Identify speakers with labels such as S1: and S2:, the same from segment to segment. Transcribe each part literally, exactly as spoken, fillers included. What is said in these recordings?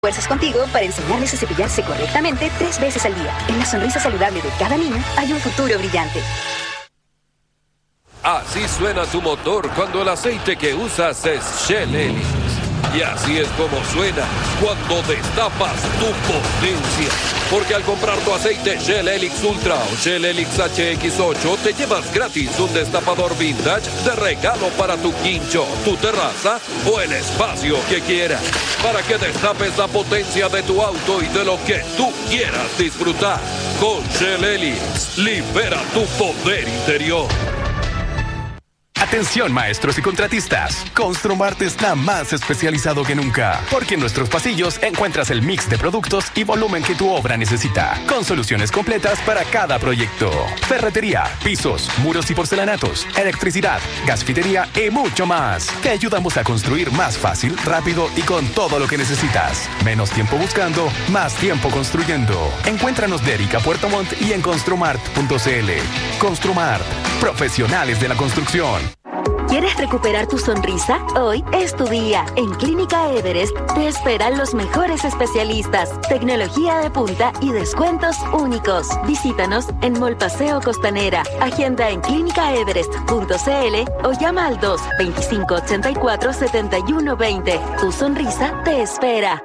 S1: Fuerzas contigo para enseñarles a cepillarse correctamente tres veces al día. En la sonrisa saludable de cada niño hay un futuro brillante.
S2: Así suena tu motor cuando el aceite que usas es Shell Helix. Y así es como suena cuando destapas tu potencia. Porque al comprar tu aceite Shell Helix Ultra o Shell Helix H X ocho, te llevas gratis un destapador vintage de regalo para tu quincho, tu terraza o el espacio que quieras. Para que destapes la potencia de tu auto y de lo que tú quieras disfrutar. Con Shell Helix, libera tu poder interior.
S3: Atención maestros y contratistas, Construmart está más especializado que nunca, porque en nuestros pasillos encuentras el mix de productos y volumen que tu obra necesita, con soluciones completas para cada proyecto. Ferretería, pisos, muros y porcelanatos, electricidad, gasfitería y mucho más. Te ayudamos a construir más fácil, rápido y con todo lo que necesitas. Menos tiempo buscando, más tiempo construyendo. Encuéntranos de Erika Puerto Montt y en construmart punto c l. Construmart, profesionales de la construcción.
S1: ¿Quieres recuperar tu sonrisa? Hoy es tu día. En Clínica Everest te esperan los mejores especialistas, tecnología de punta y descuentos únicos. Visítanos en Mall Paseo Costanera. Agenda en clínica everest punto c l o llama al dos veinticinco ochenta y cuatro setenta y uno veinte. Tu sonrisa te espera.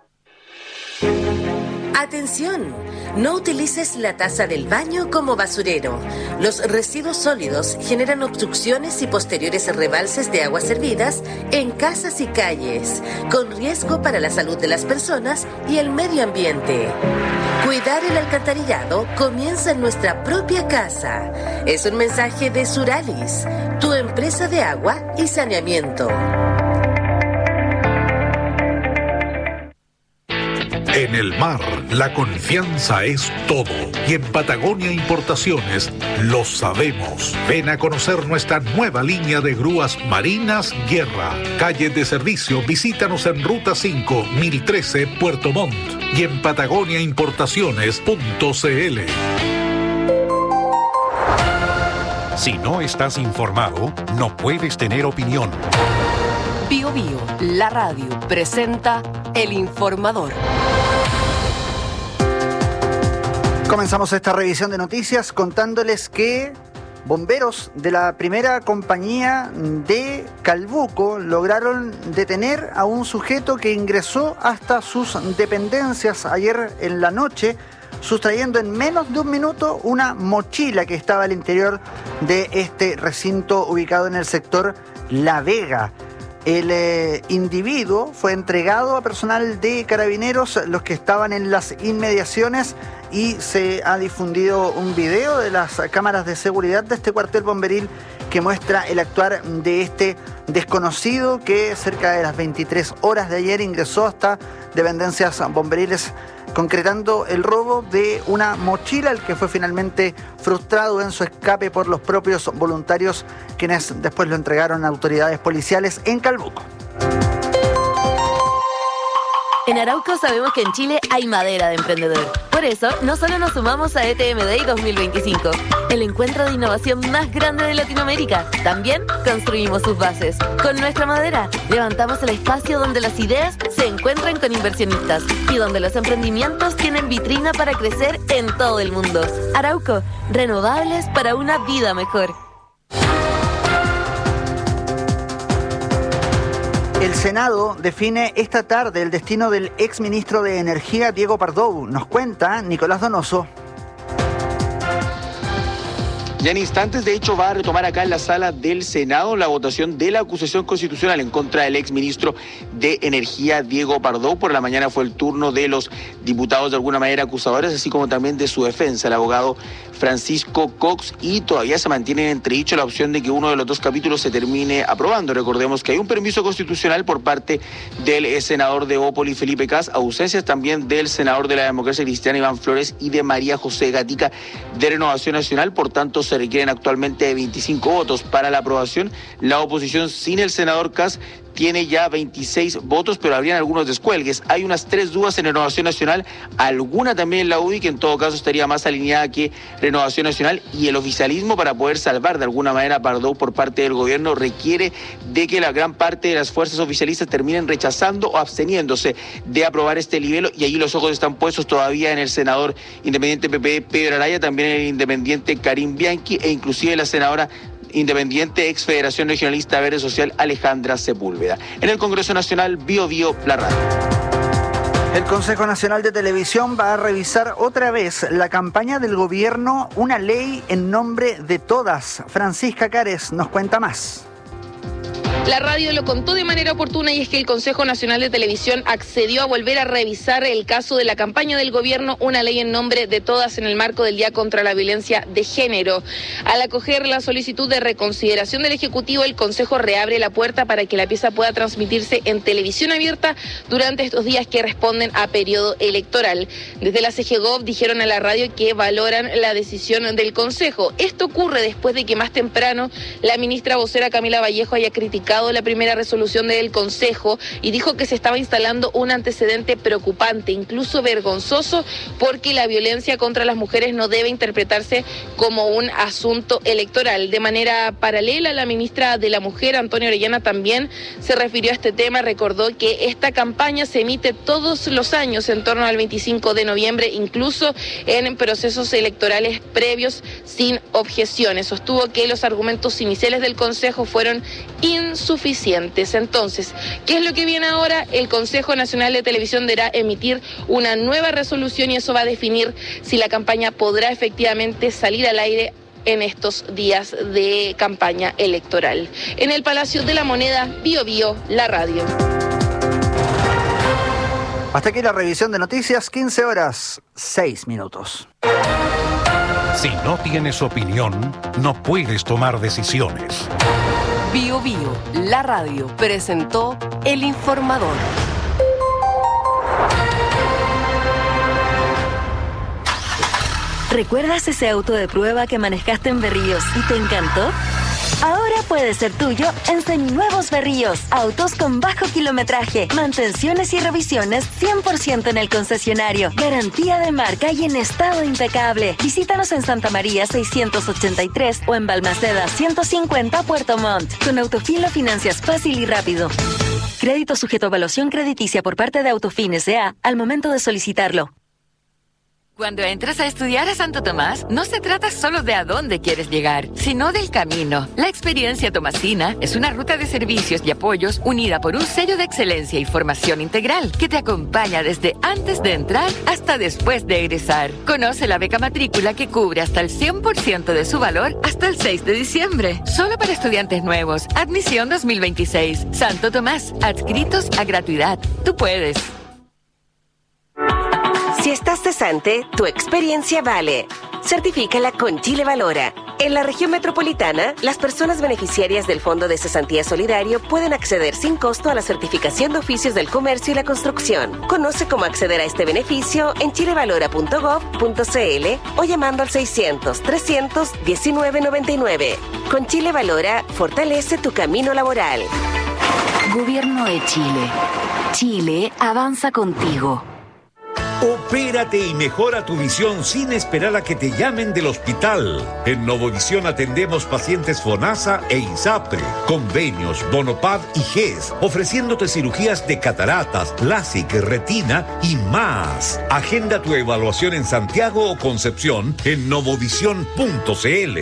S4: ¡Atención! No utilices la taza del baño como basurero. Los residuos sólidos generan obstrucciones y posteriores rebalses de aguas servidas en casas y calles, con riesgo para la salud de las personas y el medio ambiente. Cuidar el alcantarillado comienza en nuestra propia casa. Es un mensaje de Suralis, tu empresa de agua y saneamiento.
S5: En el mar, la confianza es todo. Y en Patagonia Importaciones lo sabemos. Ven a conocer nuestra nueva línea de grúas marinas Guerra. Calle de servicio, visítanos en Ruta cinco, mil trece, Puerto Montt. Y en patagonia importaciones punto c l.
S6: Si no estás informado, no puedes tener opinión.
S7: Bio Bio, la radio, presenta El Informador.
S8: Comenzamos esta revisión de noticias contándoles que bomberos de la primera compañía de Calbuco lograron detener a un sujeto que ingresó hasta sus dependencias ayer en la noche, sustrayendo en menos de un minuto una mochila que estaba al interior de este recinto ubicado en el sector La Vega. El eh, individuo fue entregado a personal de carabineros, los que estaban en las inmediaciones, y se ha difundido un video de las cámaras de seguridad de este cuartel bomberil que muestra el actuar de este desconocido que cerca de las veintitrés horas de ayer ingresó hasta dependencias bomberiles, concretando el robo de una mochila, el que fue finalmente frustrado en su escape por los propios voluntarios, quienes después lo entregaron a autoridades policiales en Calbuco.
S9: En Arauco sabemos que en Chile hay madera de emprendedor. Por eso, no solo nos sumamos a E T M Day dos mil veinticinco, el encuentro de innovación más grande de Latinoamérica, también construimos sus bases. Con nuestra madera, levantamos el espacio donde las ideas se encuentran con inversionistas y donde los emprendimientos tienen vitrina para crecer en todo el mundo. Arauco, renovables para una vida mejor.
S8: El Senado define esta tarde el destino del exministro de Energía, Diego Pardow. Nos cuenta Nicolás Donoso.
S10: Ya en instantes, de hecho, va a retomar acá en la sala del Senado la votación de la acusación constitucional en contra del exministro de Energía, Diego Pardow. Por la mañana fue el turno de los diputados de alguna manera acusadores, así como también de su defensa, el abogado Francisco Cox, y todavía se mantiene en entredicho la opción de que uno de los dos capítulos se termine aprobando. Recordemos que hay un permiso constitucional por parte del senador de Opoli, Felipe Cas, ausencias también del senador de la Democracia Cristiana, Iván Flores, y de María José Gatica, de Renovación Nacional. Por tanto, se requieren actualmente veinticinco votos para la aprobación. La oposición, sin el senador Cas, tiene ya veintiséis votos, pero habrían algunos descuelgues. Hay unas tres dudas en Renovación Nacional, alguna también en la U D I, que en todo caso estaría más alineada que Renovación Nacional, y el oficialismo, para poder salvar de alguna manera a Pardo por parte del gobierno, requiere de que la gran parte de las fuerzas oficialistas terminen rechazando o absteniéndose de aprobar este libelo, y allí los ojos están puestos todavía en el senador independiente P P D Pedro Araya, también en el independiente Karim Bianchi, e inclusive la senadora independiente ex Federación Regionalista Verde Social Alejandra Sepúlveda. En el Congreso Nacional, Bio Bio, la radio.
S8: El Consejo Nacional de Televisión va a revisar otra vez la campaña del gobierno Una Ley en Nombre de Todas. Francisca Cares nos cuenta más.
S11: La radio lo contó de manera oportuna, y es que el Consejo Nacional de Televisión accedió a volver a revisar el caso de la campaña del gobierno Una Ley en Nombre de Todas en el marco del Día contra la Violencia de Género. Al acoger la solicitud de reconsideración del Ejecutivo, el Consejo reabre la puerta para que la pieza pueda transmitirse en televisión abierta durante estos días que responden a periodo electoral. Desde la C G Gov dijeron a la radio que valoran la decisión del Consejo. Esto ocurre después de que más temprano la ministra vocera Camila Vallejo haya criticado la primera resolución del Consejo y dijo que se estaba instalando un antecedente preocupante, incluso vergonzoso, porque la violencia contra las mujeres no debe interpretarse como un asunto electoral. De manera paralela, la ministra de la Mujer, Antonia Orellana, también se refirió a este tema. Recordó que esta campaña se emite todos los años en torno al veinticinco de noviembre, incluso en procesos electorales previos, sin objeciones. Sostuvo que los argumentos iniciales del Consejo fueron insuficientes. Entonces, ¿qué es lo que viene ahora? El Consejo Nacional de Televisión deberá emitir una nueva resolución, y eso va a definir si la campaña podrá efectivamente salir al aire en estos días de campaña electoral. En el Palacio de la Moneda, Bio Bio, la radio.
S8: Hasta aquí la revisión de noticias, quince horas, seis minutos.
S6: Si no tienes opinión, no puedes tomar decisiones.
S7: Bio Bio, la radio, presentó El Informador.
S1: ¿Recuerdas ese auto de prueba que manejaste en Berríos y te encantó? Ahora puede ser tuyo en Seminuevos Berríos. Autos con bajo kilometraje, mantenciones y revisiones cien por ciento en el concesionario. Garantía de marca y en estado impecable. Visítanos en Santa María seiscientos ochenta y tres o en Balmaceda ciento cincuenta, Puerto Montt. Con Autofin lo financias fácil y rápido. Crédito sujeto a evaluación crediticia por parte de Autofin S A al momento de solicitarlo.
S12: Cuando entras a estudiar a Santo Tomás, no se trata solo de a dónde quieres llegar, sino del camino. La experiencia tomasina es una ruta de servicios y apoyos unida por un sello de excelencia y formación integral que te acompaña desde antes de entrar hasta después de egresar. Conoce la beca matrícula que cubre hasta el cien por ciento de su valor hasta el seis de diciembre. Solo para estudiantes nuevos. Admisión dos mil veintiséis. Santo Tomás, adscritos a gratuidad. Tú puedes.
S13: Si estás cesante, tu experiencia vale. Certifícala con Chile Valora. En la región metropolitana, las personas beneficiarias del Fondo de Cesantía Solidario pueden acceder sin costo a la certificación de oficios del comercio y la construcción. Conoce cómo acceder a este beneficio en chilevalora punto gov punto cl o llamando al seiscientos, trescientos, diecinueve noventa y nueve. Con Chile Valora, fortalece tu camino laboral.
S1: Gobierno de Chile. Chile avanza contigo.
S14: Opérate y mejora tu visión sin esperar a que te llamen del hospital. En Novovisión atendemos pacientes FONASA e INSAPRE, convenios, Bonopad y G E S, ofreciéndote cirugías de cataratas, LASIK, retina y más. Agenda tu evaluación en Santiago o Concepción en novovisión punto cl.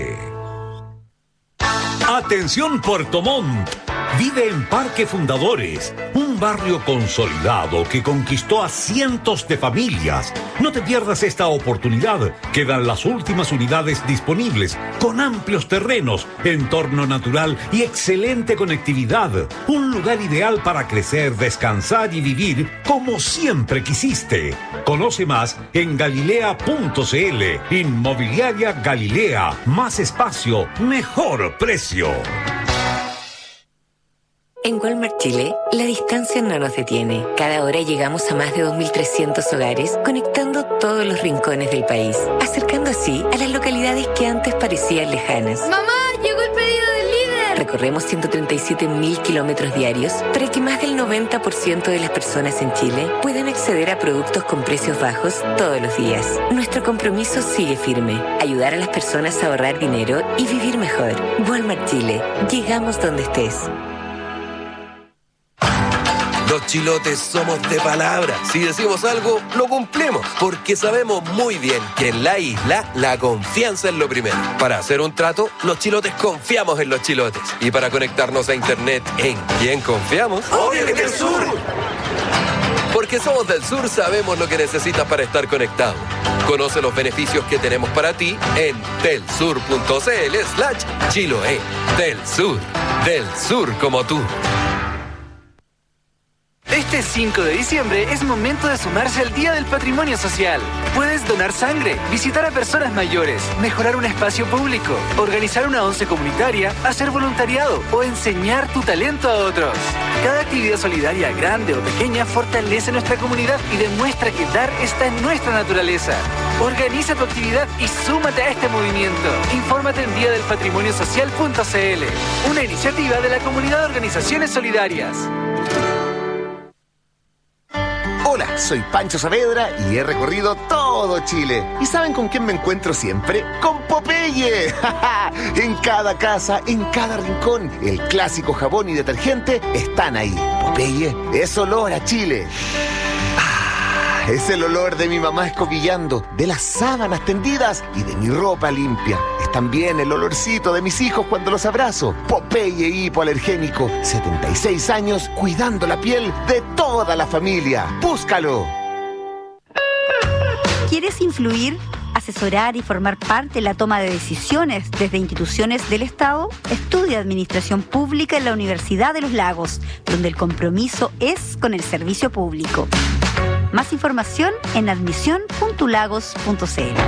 S14: Atención Puerto Montt. Vive en Parque Fundadores, un barrio consolidado que conquistó a cientos de familias. No te pierdas esta oportunidad. Quedan las últimas unidades disponibles, con amplios terrenos, entorno natural y excelente conectividad. Un lugar ideal para crecer, descansar y vivir como siempre quisiste. Conoce más en galilea punto cl. Inmobiliaria Galilea. Más espacio, mejor precio.
S15: En Walmart Chile, la distancia no nos detiene. Cada hora llegamos a más de dos mil trescientos hogares, conectando todos los rincones del país, acercando así a las localidades que antes parecían lejanas.
S16: ¡Mamá, llegó el pedido del líder!
S15: recorremos ciento treinta y siete mil kilómetros diarios para que más del noventa por ciento de las personas en Chile puedan acceder a productos con precios bajos todos los días. Nuestro compromiso sigue firme: ayudar a las personas a ahorrar dinero y vivir mejor. Walmart Chile. Llegamos donde estés.
S2: Los chilotes somos de palabra. Si decimos algo, lo cumplimos. Porque sabemos muy bien que en la isla la confianza es lo primero. Para hacer un trato, los chilotes confiamos en los chilotes. Y para conectarnos a internet, ¿en quién confiamos?
S16: ¡Obviamente el sur!
S2: Porque somos del sur, sabemos lo que necesitas para estar conectado. Conoce los beneficios que tenemos para ti en telsur.cl slash Chiloé. Del Sur. Del sur como tú.
S17: Este cinco de diciembre es momento de sumarse al Día del Patrimonio Social. Puedes donar sangre, visitar a personas mayores, mejorar un espacio público, organizar una once comunitaria, hacer voluntariado o enseñar tu talento a otros. Cada actividad solidaria, grande o pequeña, fortalece nuestra comunidad y demuestra que dar está en nuestra naturaleza. Organiza tu actividad y súmate a este movimiento. Infórmate en día del patrimonio social punto c l, una iniciativa de la Comunidad de Organizaciones Solidarias.
S18: Hola, soy Pancho Saavedra y he recorrido todo Chile. ¿Y saben con quién me encuentro siempre? ¡Con Popeye! En cada casa, en cada rincón, el clásico jabón y detergente están ahí. Popeye es olor a Chile. Ah, es el olor de mi mamá escobillando, de las sábanas tendidas y de mi ropa limpia. Es también el olorcito de mis hijos cuando los abrazo. Popeye hipoalergénico, setenta y seis años cuidando la piel de toda la familia. ¡Búscalo!
S19: ¿Quieres influir, asesorar y formar parte en la toma de decisiones desde instituciones del Estado? Estudia Administración Pública en la Universidad de los Lagos, donde el compromiso es con el servicio público. Más información en admisión punto lagos punto c l.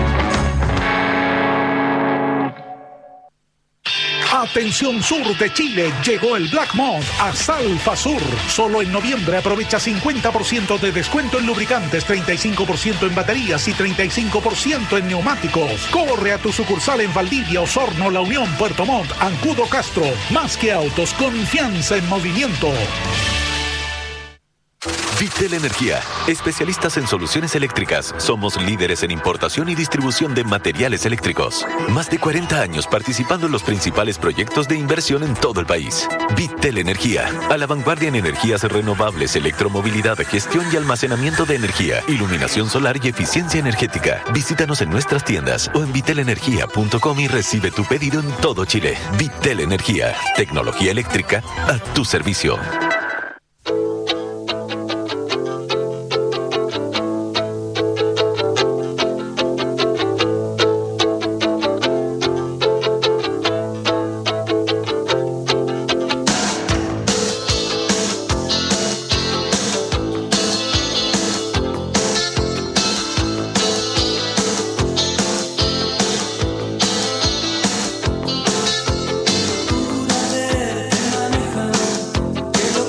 S5: Atención sur de Chile, llegó el Black Month a Salfa Sur. Solo en noviembre aprovecha cincuenta por ciento de descuento en lubricantes, treinta y cinco por ciento en baterías y treinta y cinco por ciento en neumáticos. Corre a tu sucursal en Valdivia, Osorno, La Unión, Puerto Montt, Ancudo, Castro. Más que autos, confianza en movimiento.
S20: Vitel Energía, especialistas en soluciones eléctricas. Somos líderes en importación y distribución de materiales eléctricos. Más de cuarenta años participando en los principales proyectos de inversión en todo el país. Vitel Energía, a la vanguardia en energías renovables, electromovilidad, gestión y almacenamiento de energía, iluminación solar y eficiencia energética. Visítanos en nuestras tiendas o en vitel energía punto com y recibe tu pedido en todo Chile. Vitel Energía, tecnología eléctrica a tu servicio.
S16: Una vez te manejan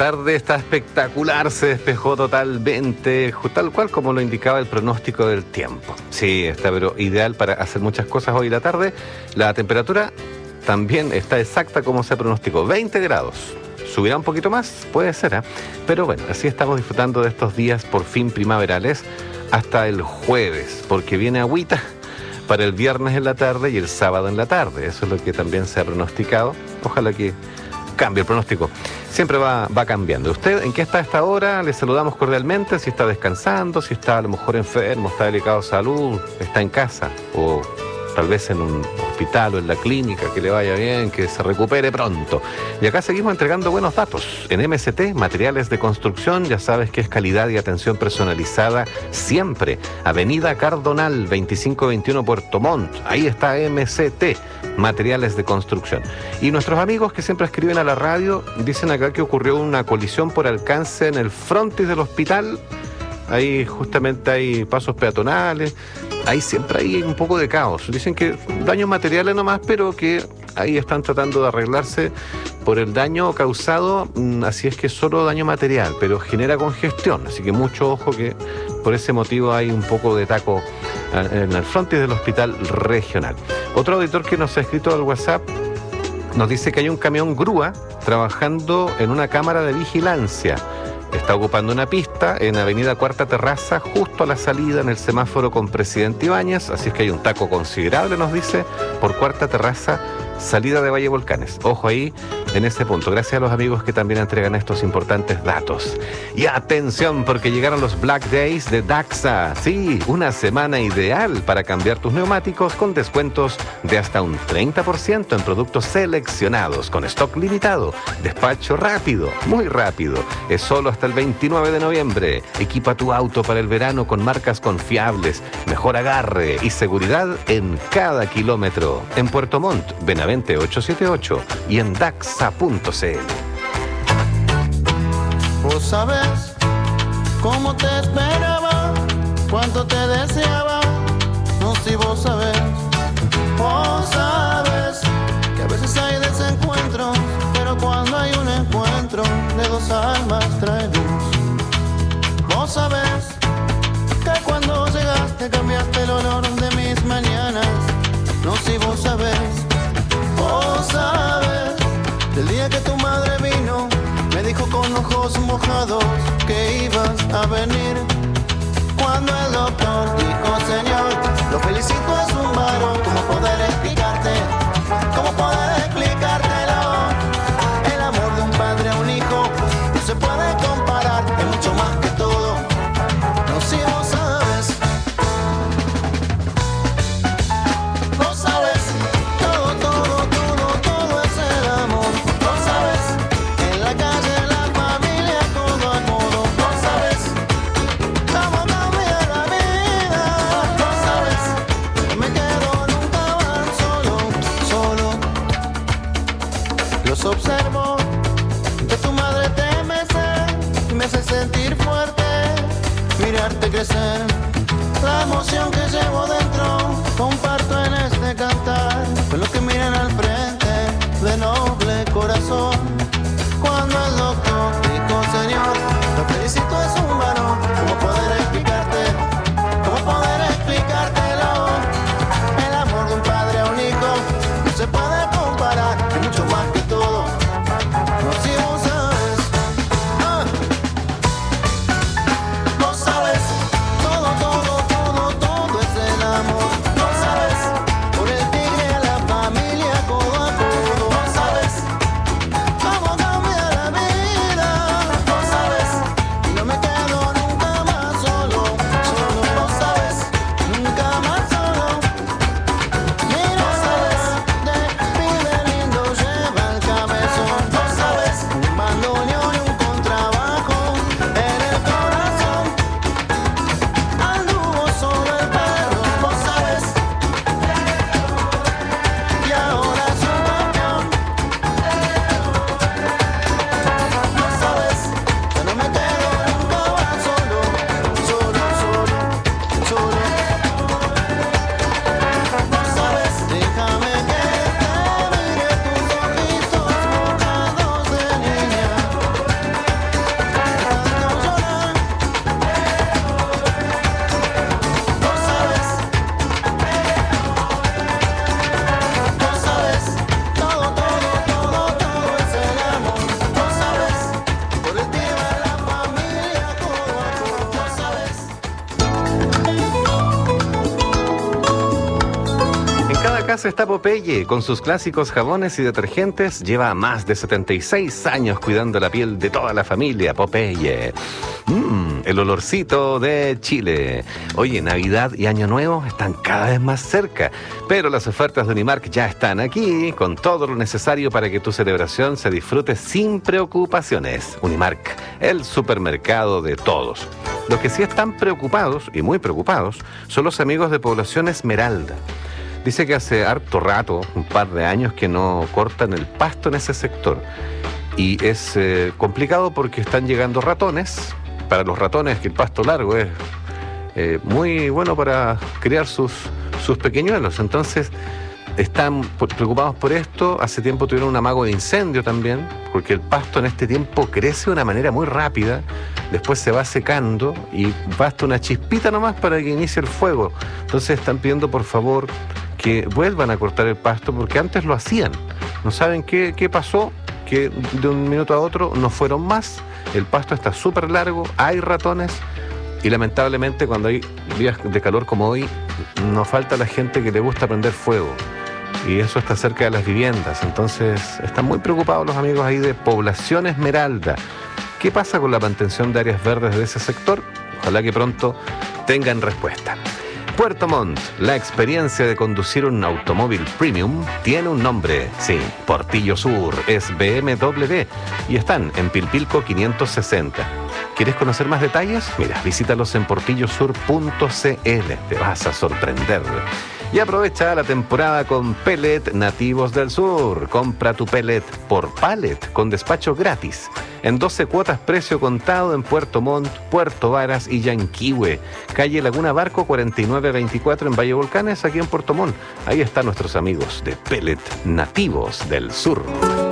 S16: tarde está espectacular, se despejó totalmente, tal cual como lo indicaba el pronóstico del tiempo. Sí, está pero ideal para hacer muchas cosas hoy en la tarde. La temperatura también está exacta como se pronosticó, veinte grados. ¿Subirá un poquito más? Puede ser, ¿eh? Pero bueno, así estamos disfrutando de estos días por fin primaverales hasta el jueves, porque viene agüita para el viernes en la tarde y el sábado en la tarde. Eso es lo que también se ha pronosticado. Ojalá que cambie el pronóstico. Siempre va, va cambiando. ¿Usted en qué está a esta hora? Le saludamos cordialmente. Si está descansando, si está a lo mejor enfermo, está delicado de salud, está en casa o tal vez en un hospital o en la clínica, que le vaya bien, que se recupere pronto. Y acá seguimos entregando buenos datos. En M S T, materiales de construcción, ya sabes que es calidad y atención personalizada siempre. Avenida Cardonal, veinticinco veintiuno Puerto Montt. Ahí está M S T, materiales de construcción. Y nuestros amigos que siempre escriben a la radio, dicen acá que ocurrió una colisión por alcance en el frontis del hospital. Ahí justamente hay pasos peatonales, ahí siempre hay un poco de caos. Dicen que daños materiales nomás, pero que ahí están tratando de arreglarse por el daño causado, así es que es solo daño material, pero genera congestión, así que mucho ojo que por ese motivo hay un poco de taco en el frontis del hospital regional. Otro auditor que nos ha escrito al WhatsApp nos dice que hay un camión grúa trabajando en una cámara de vigilancia. Está ocupando una pista en Avenida Cuarta Terraza, justo a la salida en el semáforo con Presidente Ibáñez, así es que hay un taco considerable, nos dice, por Cuarta Terraza, salida de Valle Volcanes. Ojo ahí en ese punto. Gracias a los amigos que también entregan estos importantes datos. Y atención, porque llegaron los Black Days de Daxa. Sí, una semana ideal para cambiar tus neumáticos con descuentos de hasta un treinta por ciento en productos seleccionados con stock limitado. Despacho rápido, muy rápido. Es solo hasta el veintinueve de noviembre. Equipa tu auto para el verano con marcas confiables, mejor agarre y seguridad en cada kilómetro. En Puerto Montt, Benavente ochocientos setenta y ocho y en daxa punto c l.
S21: Vos sabés cómo te esperaba, cuánto te deseaba, no si vos sabés. Vos sabés que a veces hay desencuentros, pero cuando hay un encuentro de dos almas trae luz. Vos sabés que cuando llegaste cambiaste el olor de mis mañanas, no si vos sabés. Vos sabes, del día que tu madre vino, me dijo con ojos mojados que ibas a venir. Cuando el doctor dijo, señor, lo felicito, es un varón. ¿Cómo poder explicarte? ¿Cómo poder explicártelo? El amor de un padre a un hijo no se puede comparar, es mucho más que todo. No, si vos sabes, vos sabes. Observo que tu madre te mece y me hace sentir fuerte, mirarte crecer, la emoción que llevo dentro, comparto en este cantar, con los que miran al frente de noble corazón. Cuando el doctor dijo, señor, lo felicito, es un varón. ¿Cómo poder explicarte? ¿Cómo poder explicártelo? El amor de un padre a un hijo no se puede comparar, es mucho más que todo. No, si vos sabes, ah. Vos sabes, todo, todo, todo, todo
S16: casa está Popeye. Con sus clásicos jabones y detergentes, lleva más de setenta y seis años cuidando la piel de toda la familia. Popeye. Mmm, el olorcito de Chile. Oye, Navidad y Año Nuevo están cada vez más cerca, pero las ofertas de Unimark ya están aquí, con todo lo necesario para que tu celebración se disfrute sin preocupaciones. Unimark, el supermercado de todos. Los que sí están preocupados, y muy preocupados, son los amigos de Población Esmeralda. Dice que hace harto rato, un par de años, que no cortan el pasto en ese sector. Y es eh, complicado porque están llegando ratones. Para los ratones, que el pasto largo es eh, muy bueno para criar sus, sus pequeñuelos. Entonces, están preocupados por esto. Hace tiempo tuvieron un amago de incendio también, porque el pasto en este tiempo crece de una manera muy rápida, después se va secando y basta una chispita nomás para que inicie el fuego. Entonces están pidiendo por favor que vuelvan a cortar el pasto, porque antes lo hacían. No saben qué, qué pasó, que de un minuto a otro no fueron más. El pasto está súper largo, hay ratones. Y lamentablemente cuando hay días de calor como hoy, nos falta la gente que le gusta prender fuego. Y eso está cerca de las viviendas. Entonces están muy preocupados los amigos ahí de Población Esmeralda. ¿Qué pasa con la mantención de áreas verdes de ese sector? Ojalá que pronto tengan respuesta. Puerto Montt, la experiencia de conducir un automóvil premium tiene un nombre. Sí, Portillo Sur, es B M W y están en Pilpilco quinientos sesenta. ¿Quieres conocer más detalles? Mira, visítalos en portillo sur punto c l. Te vas a sorprender. Y aprovecha la temporada con Pellet Nativos del Sur. Compra tu pellet por pallet con despacho gratis. En doce cuotas precio contado en Puerto Montt, Puerto Varas y Yanquihue. Calle Laguna Barco cuarenta y nueve veinticuatro en Valle Volcanes, aquí en Puerto Montt. Ahí están nuestros amigos de Pellet Nativos del Sur.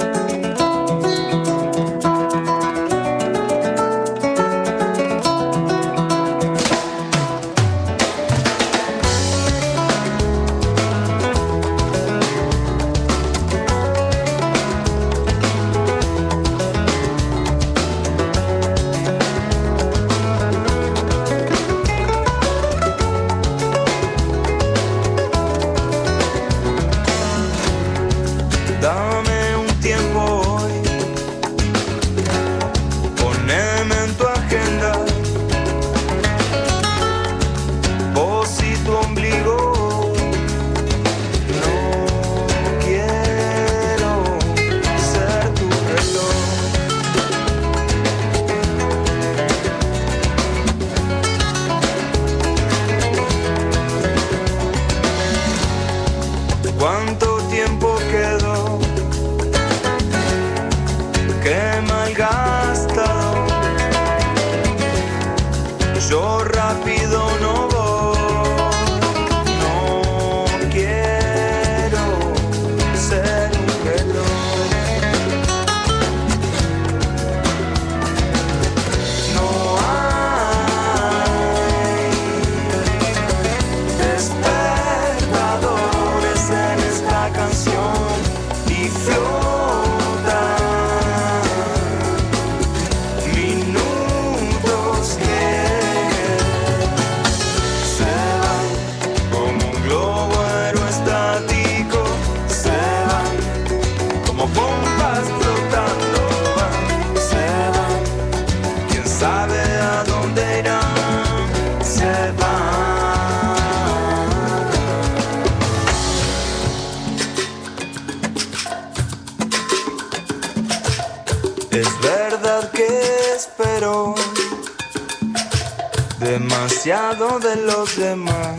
S3: Demasiado de los demás.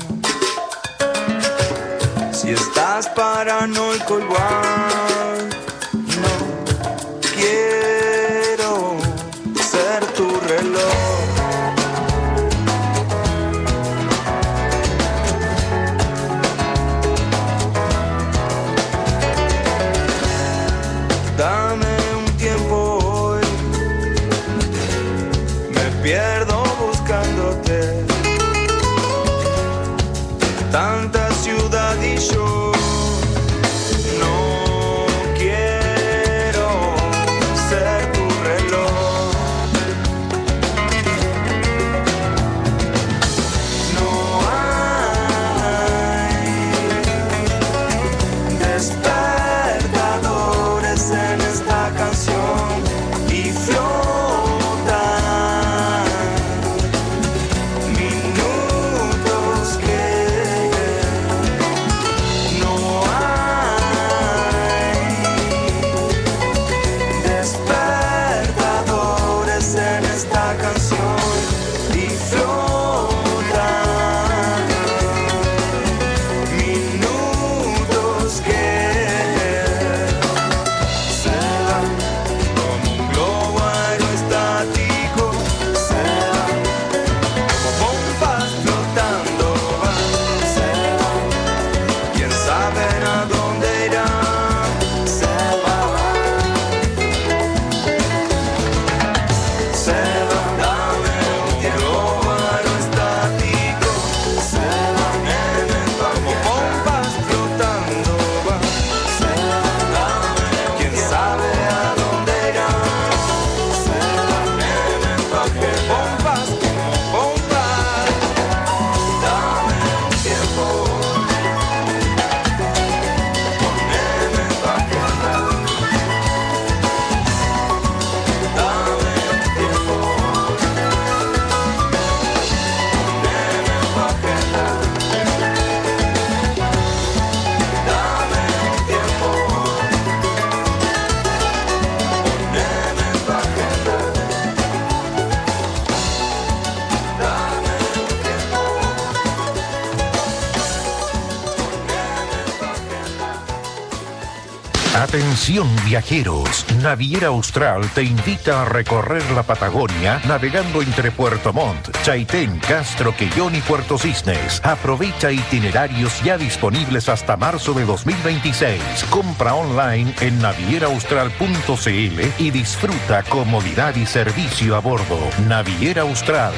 S3: Si estás paranoico igual, no quiero ser tu reloj. Dame un tiempo hoy, me pierdo buscándote. Tanta ciudad y yo no quiero ser tu reloj. No hay
S6: Atención viajeros, Naviera Austral te invita a recorrer la Patagonia navegando entre Puerto Montt, Chaitén, Castro, Quellón y Puerto Cisnes. Aprovecha itinerarios ya disponibles hasta marzo de dos mil veintiséis. Compra online en naviera austral punto c l y disfruta comodidad y servicio a bordo. Naviera Austral.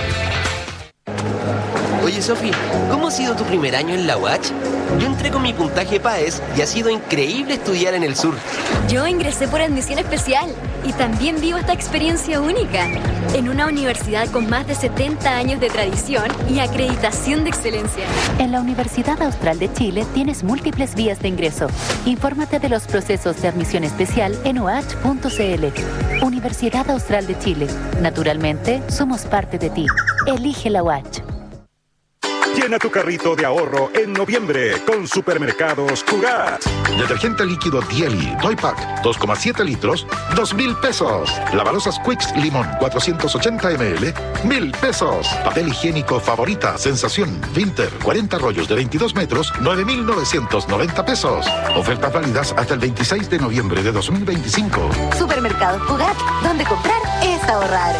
S4: Oye, Sofi, ¿cómo ha sido tu primer año en la U A C? Yo entré con mi puntaje PAES y ha sido increíble estudiar en el sur.
S22: Yo ingresé por admisión especial y también vivo esta experiencia única en una universidad con más de setenta años de tradición y acreditación de excelencia.
S23: En la Universidad Austral de Chile tienes múltiples vías de ingreso. Infórmate de los procesos de admisión especial en u a c punto c l. Universidad Austral de Chile. Naturalmente, somos parte de ti. Elige la U A C.
S24: Llena tu carrito de ahorro en noviembre con Supermercados Cugat.
S5: Detergente líquido Dieli, Toy Pack, dos coma siete litros, dos mil pesos. Lavarosas Quicks Limón, cuatrocientos ochenta mililitros, mil pesos. Papel higiénico Favorita, Sensación, Winter, cuarenta rollos de veintidós metros, nueve mil novecientos noventa pesos. Ofertas válidas hasta el veintiséis de noviembre de dos mil veinticinco.
S1: Supermercados Cugat, donde comprar es ahorrar.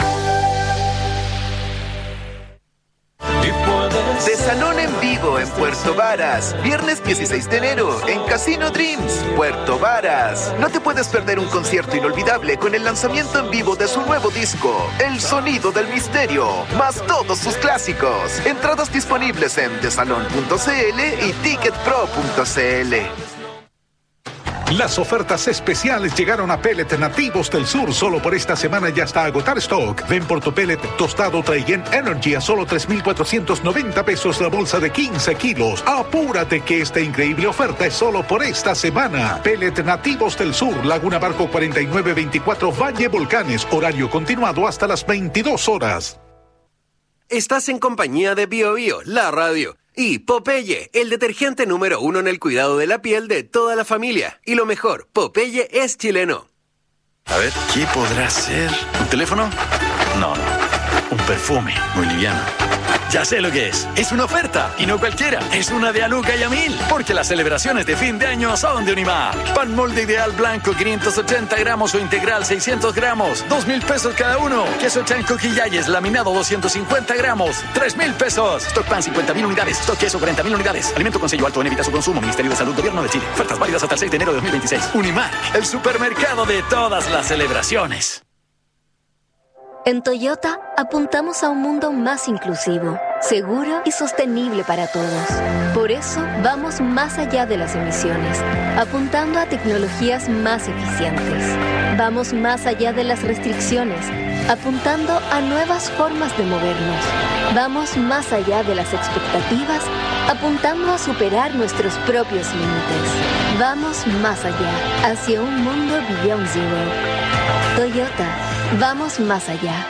S25: De Salón en Vivo en Puerto Varas. Viernes dieciséis de enero en Casino Dreams, Puerto Varas. No te puedes perder un concierto inolvidable con el lanzamiento en vivo de su nuevo disco, El Sonido del Misterio, más todos sus clásicos. Entradas disponibles en desalon punto c l y ticketpro punto c l.
S5: Las ofertas especiales llegaron a Pellet Nativos del Sur. Solo por esta semana ya está a agotar stock. Ven por tu pellet tostado Trayen Energy a solo tres mil cuatrocientos noventa pesos la bolsa de quince kilos. Apúrate que esta increíble oferta es solo por esta semana. Pellet Nativos del Sur, Laguna Barco cuarenta y nueve veinticuatro, Valle Volcanes. Horario continuado hasta las veintidós horas.
S26: Estás en compañía de Bio Bio, la radio. Y Popeye, el detergente número uno en el cuidado de la piel de toda la familia. Y lo mejor, Popeye es chileno.
S27: A ver, ¿qué podrá ser? ¿Un teléfono? No, no. Un perfume, muy liviano. Ya sé lo que es. Es una oferta, y no cualquiera. Es una de a Luca y a mil. Porque las celebraciones de fin de año son de Unimark. Pan molde ideal blanco, quinientos ochenta gramos o integral, seiscientos gramos. Dos mil pesos cada uno. Queso chanco Quillayes, laminado, doscientos cincuenta gramos. Tres mil pesos. Stock pan, cincuenta mil unidades. Stock queso, cuarenta mil unidades. Alimento con sello alto en evita su consumo. Ministerio de Salud, Gobierno de Chile. Ofertas válidas hasta el seis de enero de dos mil veintiséis. Unimark, el supermercado de todas las celebraciones.
S22: En Toyota apuntamos a un mundo más inclusivo, seguro y sostenible para todos. Por eso vamos más allá de las emisiones, apuntando a tecnologías más eficientes. Vamos más allá de las restricciones, apuntando a nuevas formas de movernos. Vamos más allá de las expectativas, apuntando a superar nuestros propios límites. Vamos más allá, hacia un mundo Beyond Zero. Toyota. Vamos más allá.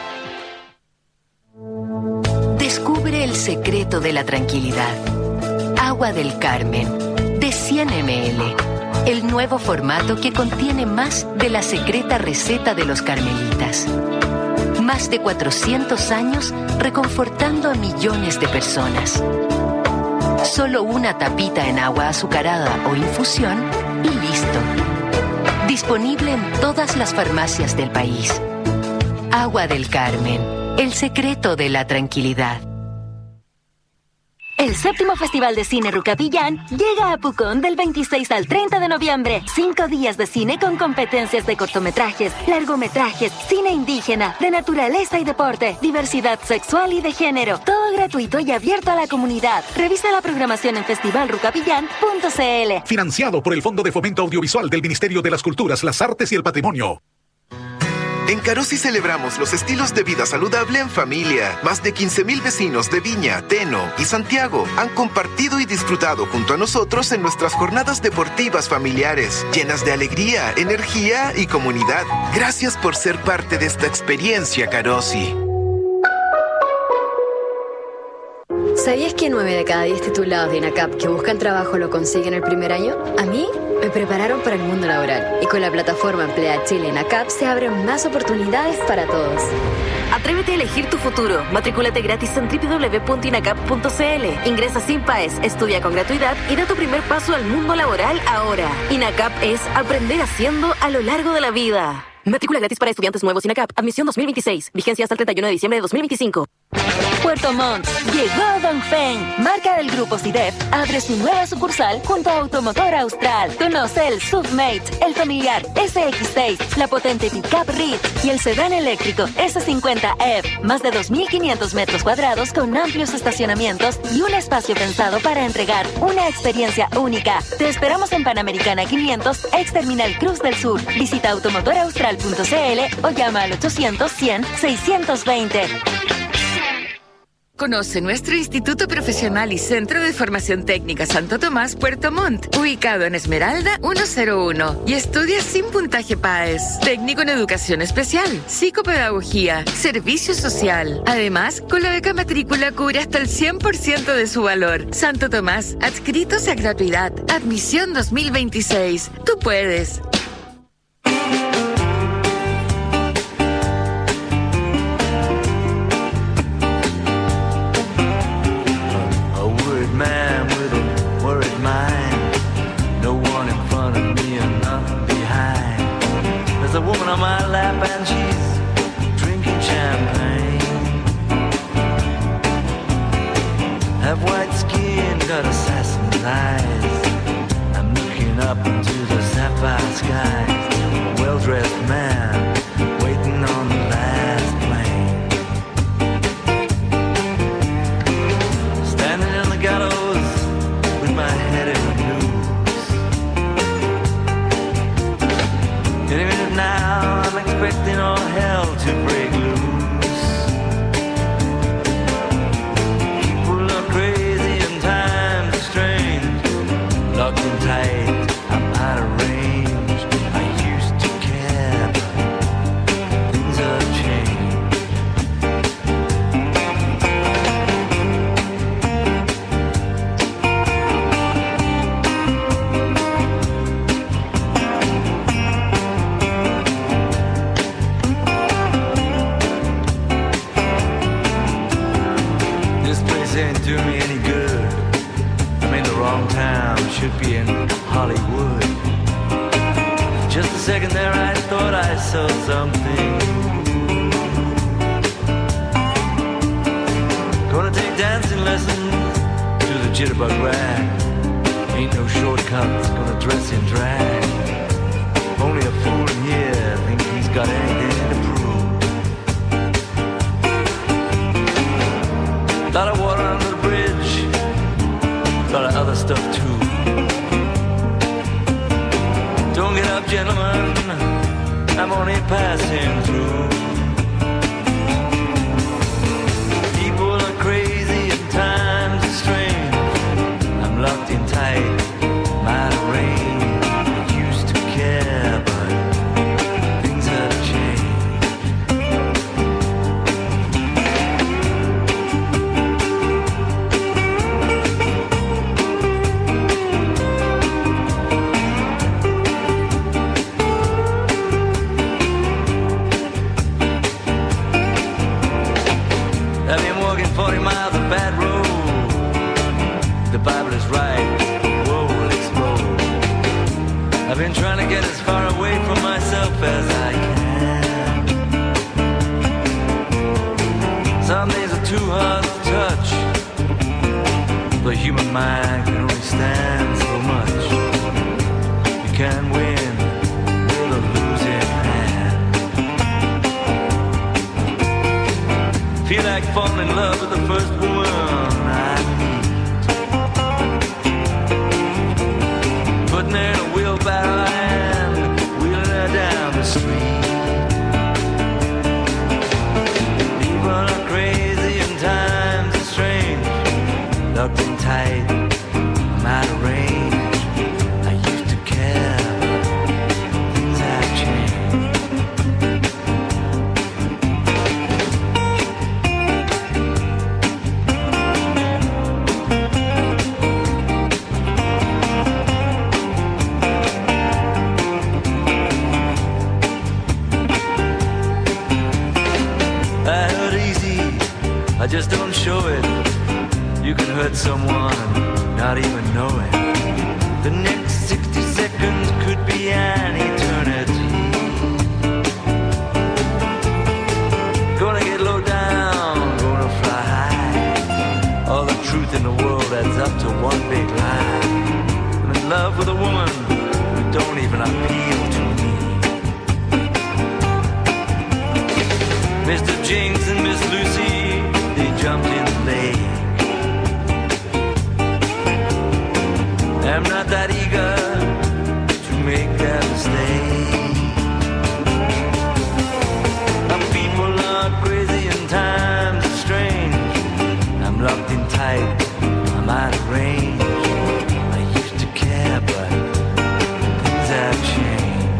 S12: Descubre el secreto de la tranquilidad. Agua del Carmen, de cien mililitros. El nuevo formato que contiene más de la secreta receta de los carmelitas. Más de cuatrocientos años reconfortando a millones de personas. Solo una tapita en agua azucarada o infusión y listo. Disponible en todas las farmacias del país. Agua del Carmen, el secreto de la tranquilidad.
S1: El séptimo Festival de Cine Rucapillán llega a Pucón del veintiséis al treinta de noviembre. Cinco días de cine con competencias de cortometrajes, largometrajes, cine indígena, de naturaleza y deporte, diversidad sexual y de género. Todo gratuito y abierto a la comunidad. Revisa la programación en festival rucapillán punto c l.
S5: Financiado por el Fondo de Fomento Audiovisual del Ministerio de las Culturas, las Artes y el Patrimonio.
S25: En Carosi celebramos los estilos de vida saludable en familia. Más de quince mil vecinos de Viña, Teno y Santiago han compartido y disfrutado junto a nosotros en nuestras jornadas deportivas familiares, llenas de alegría, energía y comunidad. Gracias por ser parte de esta experiencia, Carosi.
S22: ¿Sabías que nueve de cada diez titulados de INACAP que buscan trabajo lo consiguen el primer año? A mí me prepararon para el mundo laboral y con la plataforma Emplea Chile INACAP se abren más oportunidades para todos.
S7: Atrévete a elegir tu futuro. Matrículate gratis en doble u doble u doble u punto inacap punto c l. Ingresa sin PAES, estudia con gratuidad y da tu primer paso al mundo laboral ahora. INACAP es aprender haciendo a lo largo de la vida. Matrícula gratis para estudiantes nuevos INACAP. Admisión dos mil veintiséis. Vigencia hasta el treinta y uno de diciembre de dos mil veinticinco.
S1: Puerto Montt, llegó Dongfeng, marca del grupo CIDEF, abre su nueva sucursal junto a Automotor Austral. Conoce el Submate, el familiar S X seis, la potente pickup Rit y el sedán eléctrico S cincuenta F. Más de dos mil quinientos metros cuadrados con amplios estacionamientos y un espacio pensado para entregar una experiencia única. Te esperamos en Panamericana quinientos, ex Terminal Cruz del Sur. Visita automotor austral punto c l o llama al ochocientos, cien, seiscientos veinte.
S12: Conoce nuestro Instituto Profesional y Centro de Formación Técnica Santo Tomás, Puerto Montt, ubicado en Esmeralda ciento uno, y estudia sin puntaje PAES. Técnico en Educación Especial, Psicopedagogía, Servicio Social. Además, con la beca matrícula cubre hasta el cien por ciento de su valor. Santo Tomás, adscritos a gratuidad. Admisión dos mil veintiséis. Tú puedes.
S3: Man with a worried mind, no one in front of me and nothing behind. There's a woman on my lap and she's drinking champagne. Have white skin, got assassin's eyes. I'm looking up into the sapphire skies. A well-dressed man waiting on the last plane. Standing in the gallows with my head in the news. Any minute now I'm expecting all hell to break loose. People are crazy and times are strange. Locked in tight, I'm out of range. I used to care, but things have changed. Ain't do me any good. I'm in the wrong town, should be in Hollywood. Just a second there I thought I saw something. Gonna take dancing lessons to the jitterbug rag. Ain't no shortcuts, gonna dress in drag. Only a fool in here thinks he's got anything to prove. Lot of water under the bridge, lot of other stuff too. Don't get up, gentlemen, I'm only passing through. People are crazy and times are strange. I'm locked in tight, I'm out of range. I used to care, but things have changed. forty miles of bad road. The Bible is right, the world will explode. I've been trying to get as far away from myself as I can. Some days are too hard to touch. The human mind can only stand so much. You can win with a losing hand. Feel like falling in love with the first woman I meet. Putting her in a wheelbarrow and wheeling her down the street. People are crazy and times are strange. Locked in tight, I'm out of range. I used to care, but things have changed. hurt someone, not even knowing. The next sixty seconds could be an eternity. Gonna get low down, gonna fly high. All the truth in the world adds up to one big lie. I'm in love with a woman who don't even appeal to me. Mister Jinx and Miss Lucy, they jumped in the lake. I'm not that eager to make that mistake. Some people are crazy and times are strange. I'm locked in tight, I'm out of range. I used to care, but things have changed.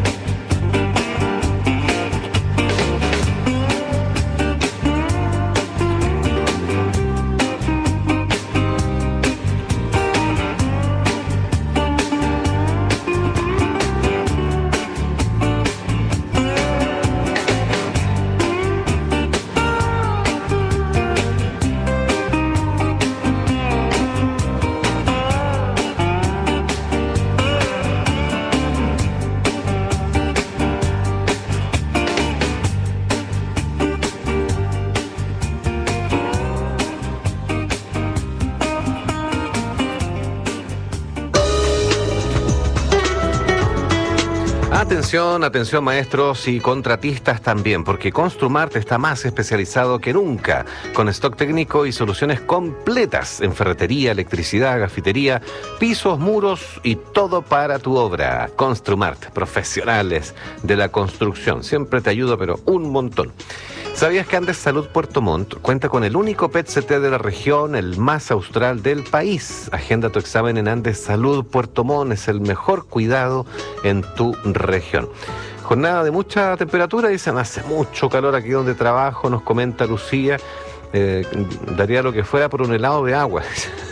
S16: Atención, atención maestros y contratistas también, porque Construmart está más especializado que nunca, con stock técnico y soluciones completas en ferretería, electricidad, gafitería, pisos, muros y todo para tu obra. Construmart, profesionales de la construcción. Siempre te ayudo, pero un montón. ¿Sabías que Andes Salud Puerto Montt cuenta con el único P E T C T de la región, el más austral del país? Agenda tu examen en Andes Salud Puerto Montt, es el mejor cuidado en tu región. Jornada de mucha temperatura, dicen, hace mucho calor aquí donde trabajo, nos comenta Lucía, eh, daría lo que fuera por un helado de agua.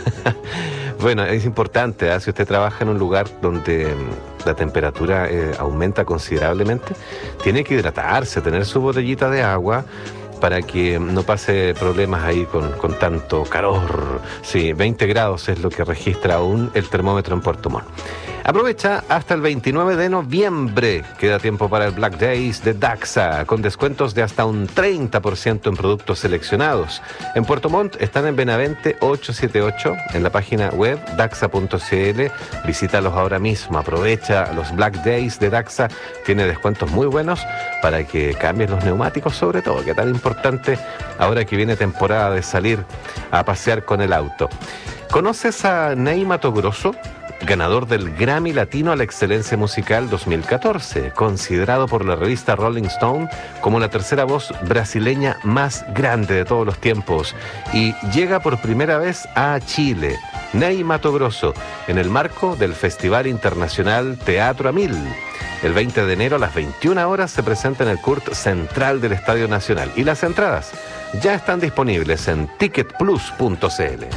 S16: Bueno, es importante, ¿eh? Si usted trabaja en un lugar donde la temperatura eh, aumenta considerablemente, tiene que hidratarse, tener su botellita de agua para que no pase problemas ahí con, con tanto calor. Sí, veinte grados es lo que registra aún el termómetro en Puerto Montt. Aprovecha hasta el veintinueve de noviembre. Queda tiempo para el Black Days de Daxa, con descuentos de hasta un treinta por ciento en productos seleccionados. En Puerto Montt están en Benavente ochocientos setenta y ocho, en la página web daxa punto c l. Visítalos ahora mismo. Aprovecha los Black Days de Daxa. Tiene descuentos muy buenos para que cambies los neumáticos, sobre todo, que tan importante ahora que viene temporada de salir a pasear con el auto. ¿Conoces a Ney Mato Grosso? Ganador del Grammy Latino a la Excelencia Musical dos mil catorce, considerado por la revista Rolling Stone como la tercera voz brasileña más grande de todos los tiempos, y llega por primera vez a Chile. Ney Mato Grosso, en el marco del Festival Internacional Teatro a Mil. El veinte de enero a las veintiuna horas se presenta en el C U R T central del Estadio Nacional, y las entradas ya están disponibles en ticket plus punto c l.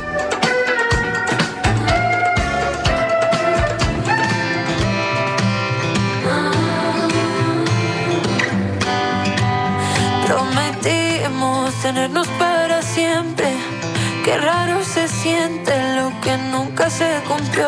S8: Tenernos para siempre, qué raro se siente lo que nunca se cumplió.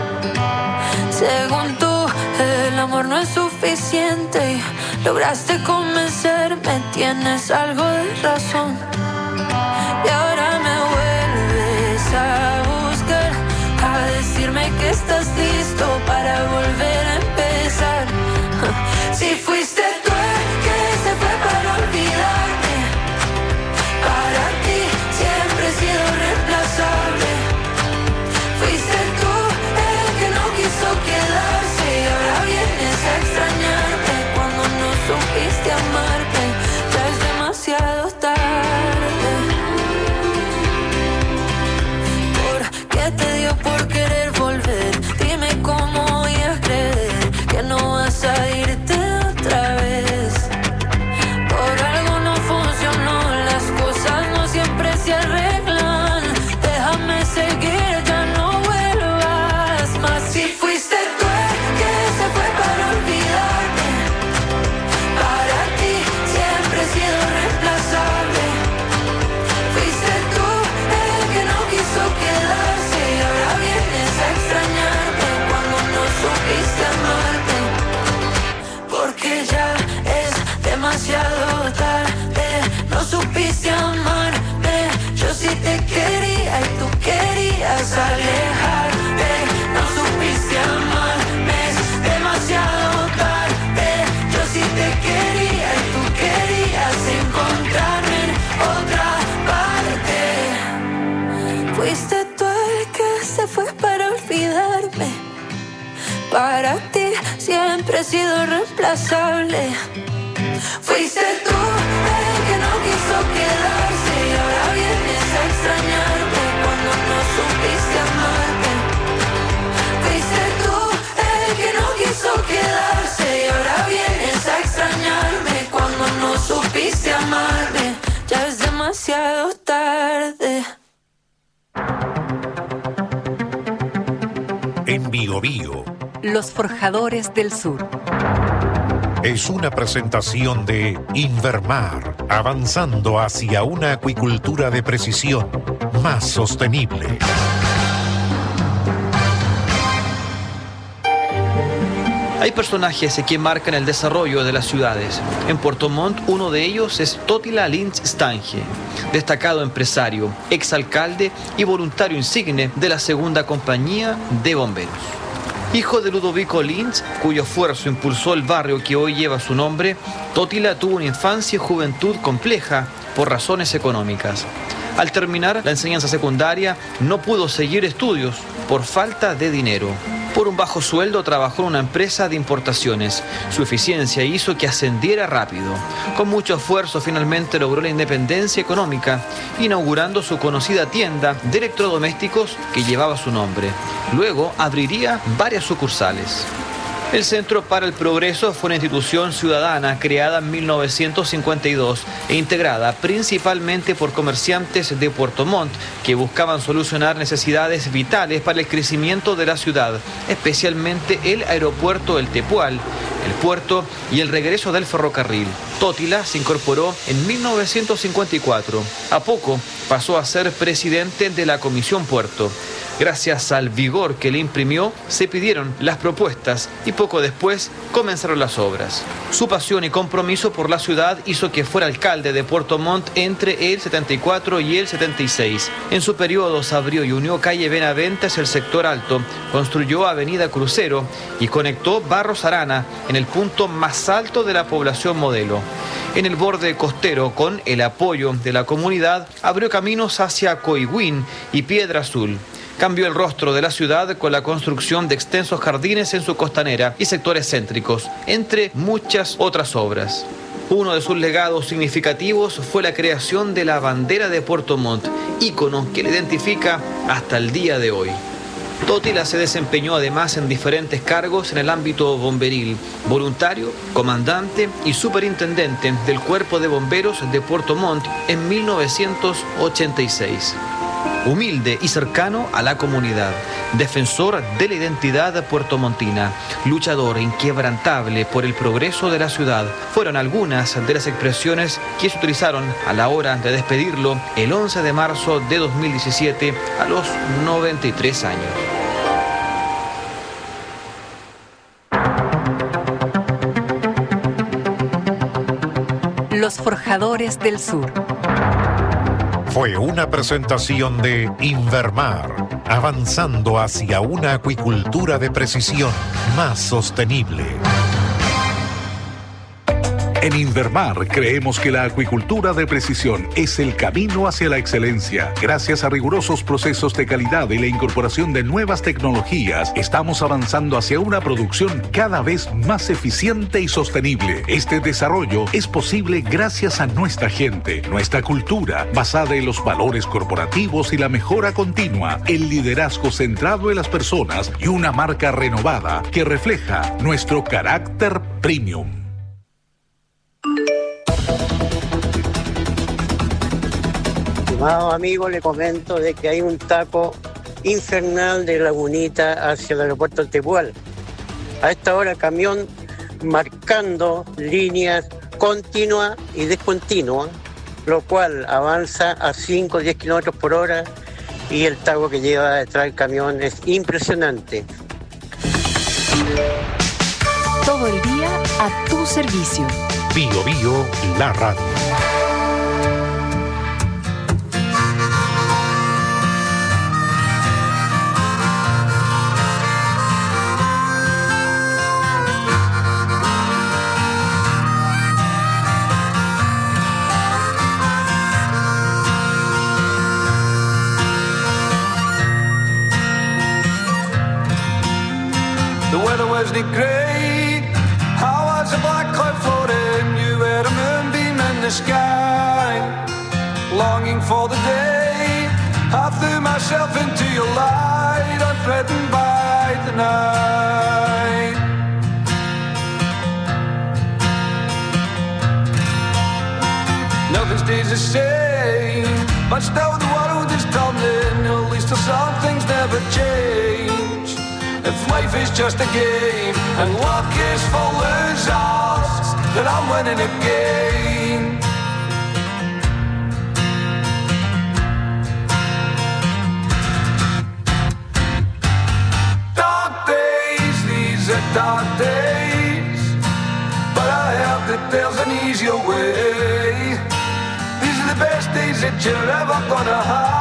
S8: Según tú, el amor no es suficiente y lograste convencerme, tienes algo de razón. Y ahora me vuelves a buscar, a decirme que estás listo para volver a empezar. Si fuiste tú el que se fue para olvidar, para ti siempre he sido reemplazable. Fuiste tú el que no quiso quedarse y ahora vienes a extrañarme cuando no supiste amarme. Ya es demasiado tarde. ¿Por qué te dio por querer volver? Dime cómo voy a creer que no vas a irte otra Fuiste tú el que se fue para olvidarme. Para ti siempre he sido reemplazable. Fuiste tú el que no quiso quedarse y ahora vienes a extrañarme cuando no supiste amarme. Fuiste tú el que no quiso quedarse y ahora vienes a extrañarme cuando no supiste amarme. Ya es demasiado tarde.
S6: En Bio Bio,
S23: Los Forjadores del Sur.
S6: es una presentación de Invermar, avanzando hacia una acuicultura de precisión más sostenible.
S2: Hay personajes que marcan el desarrollo de las ciudades. En Puerto Montt, uno de ellos es Totila Lynch Stange, destacado empresario, exalcalde y voluntario insigne de la segunda compañía de bomberos. Hijo de Ludovico Lynch, cuyo esfuerzo impulsó el barrio que hoy lleva su nombre, Totila tuvo una infancia y juventud compleja por razones económicas. Al terminar la enseñanza secundaria, no pudo seguir estudios por falta de dinero. Por un bajo sueldo trabajó en una empresa de importaciones. Su eficiencia hizo que ascendiera rápido. Con mucho esfuerzo finalmente logró la independencia económica, inaugurando su conocida tienda de electrodomésticos que llevaba su nombre. Luego abriría varias sucursales. El Centro para el Progreso fue una institución ciudadana creada en mil novecientos cincuenta y dos e integrada principalmente por comerciantes de Puerto Montt que buscaban solucionar necesidades vitales para el crecimiento de la ciudad, especialmente el aeropuerto El Tepual, el puerto y el regreso del ferrocarril. Totila se incorporó en mil novecientos cincuenta y cuatro. A poco pasó a ser presidente de la Comisión Puerto. Gracias al vigor que le imprimió, se pidieron las propuestas y poco después comenzaron las obras. Su pasión y compromiso por la ciudad hizo que fuera alcalde de Puerto Montt entre el setenta y cuatro y el setenta y seis. En su periodo se abrió y unió calle Benavente hacia el sector alto, construyó avenida Crucero y conectó Barros Arana en el punto más alto de la población modelo. En el borde costero, con el apoyo de la comunidad, abrió caminos hacia Coihuín y Piedra Azul. Cambió el rostro de la ciudad con la construcción de extensos jardines en su costanera y sectores céntricos, entre muchas otras obras. Uno de sus legados significativos fue la creación de la bandera de Puerto Montt, ícono que le identifica hasta el día de hoy. Totila se desempeñó además en diferentes cargos en el ámbito bomberil, voluntario, comandante y superintendente del Cuerpo de Bomberos de Puerto Montt en mil novecientos ochenta y seis. Humilde y cercano a la comunidad, defensor de la identidad puertomontina, luchador inquebrantable por el progreso de la ciudad, fueron algunas de las expresiones que se utilizaron a la hora de despedirlo el once de marzo de dos mil diecisiete a los noventa y tres años.
S23: Los Forjadores del Sur.
S6: Fue una presentación de Invermar, avanzando hacia una acuicultura de precisión más sostenible.
S5: En Invermar creemos que la acuicultura de precisión es el camino hacia la excelencia. Gracias a rigurosos procesos de calidad y la incorporación de nuevas tecnologías, estamos avanzando hacia una producción cada vez más eficiente y sostenible. Este desarrollo es posible gracias a nuestra gente, nuestra cultura, basada en los valores corporativos y la mejora continua, el liderazgo centrado en las personas y una marca renovada que refleja nuestro carácter premium.
S9: Estimado amigo, le comento de que hay un taco infernal de Lagunita hacia el aeropuerto del Tepual. A esta hora camión marcando líneas continua y discontinua, lo cual avanza a cinco o diez kilómetros por hora y el taco que lleva detrás del camión es impresionante.
S23: Todo el día a tu servicio.
S6: Bio Bio, la radio.
S3: wasn't it great? How was a black cloud floating? You were a moonbeam in the sky, longing for the day. I threw myself into your light, unthreatened by the night. Nothing stays the same, but still the world is tumbling. At least some things never change. If life is just a game and luck is for losers, then I'm winning again. Dark days, these are dark days, but I have that there's an easier way. These are the best days that you're ever gonna have.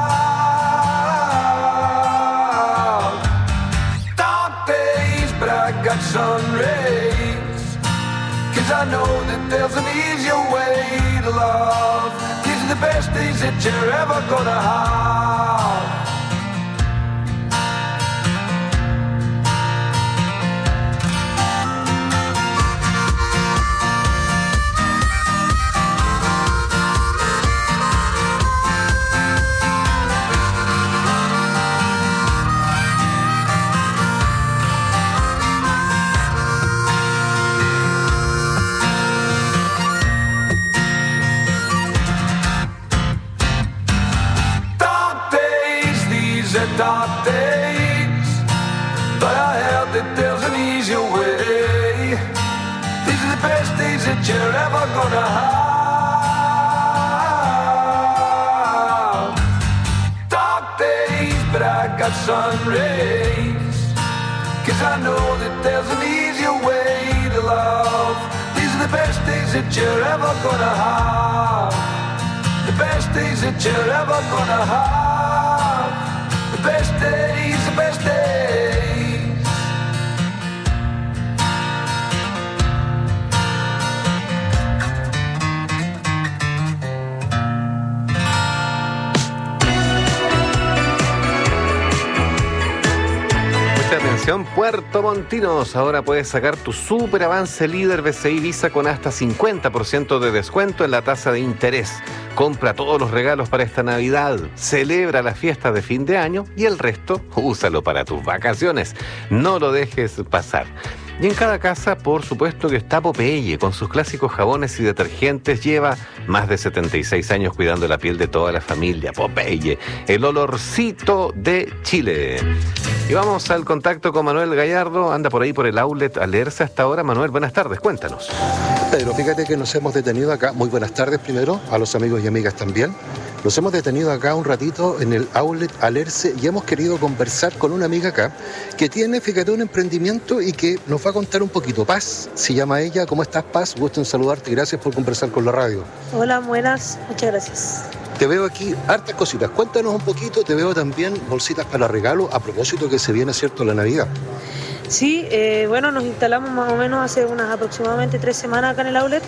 S3: Got sun rays, cause I know that there's an easier way to love. These are the best days that you're ever gonna have. Dark days, but I heard that there's an easier way. These are the best days that you're ever gonna have. Dark days, but I got sun rays, cause I know that there's an easier way to love. These are the best days that you're ever gonna have. The best days that you're ever gonna have. The best days, the best days.
S16: Mucha atención, Puerto Montinos. Ahora puedes sacar tu super avance líder B C I Visa con hasta cincuenta por ciento de descuento en la tasa de interés. Compra todos los regalos para esta Navidad, celebra las fiestas de fin de año y el resto úsalo para tus vacaciones. No lo dejes pasar. Y en cada casa, por supuesto, que está Popeye, con sus clásicos jabones y detergentes. Lleva más de setenta y seis años cuidando la piel de toda la familia. Popeye, el olorcito de Chile. Y vamos al contacto con Manuel Gallardo. Anda por ahí por el outlet Alerce hasta ahora. Manuel, buenas tardes, cuéntanos.
S10: Pedro, fíjate que nos hemos detenido acá. Muy buenas tardes primero, a los amigos y amigas también. Nos hemos detenido acá un ratito en el outlet Alerce y hemos querido conversar con una amiga acá que tiene, fíjate, un emprendimiento y que nos va a contar un poquito. Paz, se llama ella. ¿Cómo estás, Paz? Gusto en saludarte. Gracias por conversar con la radio.
S11: Hola, buenas. Muchas gracias.
S10: Te veo aquí hartas cositas. Cuéntanos un poquito. Te veo también bolsitas para regalo a propósito que se viene, ¿cierto?, la Navidad.
S11: Sí, eh, bueno, nos instalamos más o menos hace unas aproximadamente tres semanas acá en el outlet.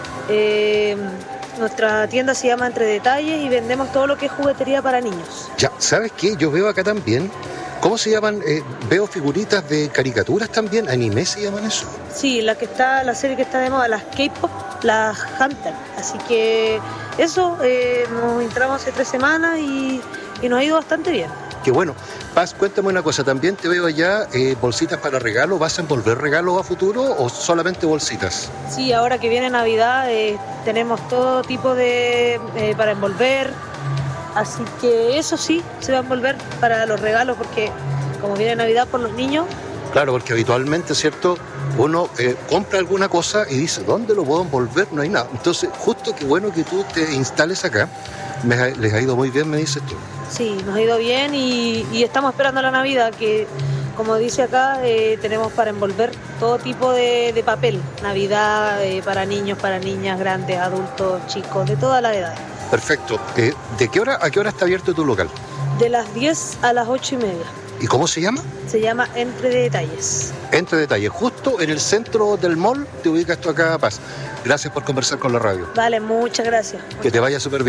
S11: Eh, nuestra tienda se llama Entre Detalles y vendemos todo lo que es juguetería para niños.
S10: Ya, ¿sabes qué? Yo veo acá también, ¿cómo se llaman? Eh, veo figuritas de caricaturas también, ¿anime se llaman eso?
S11: Sí, la que está, la serie que está de moda, las K-pop, las Hunter. Así que eso, eh, nos instalamos hace tres semanas y, y nos ha ido bastante bien.
S10: Qué bueno. Paz, cuéntame una cosa, también te veo allá eh, bolsitas para regalo. ¿Vas a envolver regalos a futuro o solamente bolsitas?
S11: Sí, ahora que viene Navidad eh, tenemos todo tipo de eh, para envolver, así que eso sí, se va a envolver para los regalos porque como viene Navidad por los niños.
S10: Claro, porque habitualmente, ¿cierto?, uno eh, compra alguna cosa y dice, ¿dónde lo puedo envolver? No hay nada. Entonces, justo qué bueno que tú te instales acá. Me, les ha ido muy bien, me dices tú.
S11: Sí, nos ha ido bien y, y estamos esperando la Navidad, que como dice acá, eh, tenemos para envolver todo tipo de, de papel. Navidad eh, para niños, para niñas, grandes, adultos, chicos, de todas las edades.
S10: Perfecto. Eh, ¿De qué hora a qué hora está abierto tu local?
S11: De las diez a las ocho y media.
S10: ¿Y cómo se llama?
S11: Se llama Entre Detalles.
S10: Entre Detalles. Justo en el centro del mall te ubicas tú acá, Paz. Gracias por conversar con la radio.
S11: Vale, muchas gracias.
S10: Que te vaya súper bien.
S11: Igual.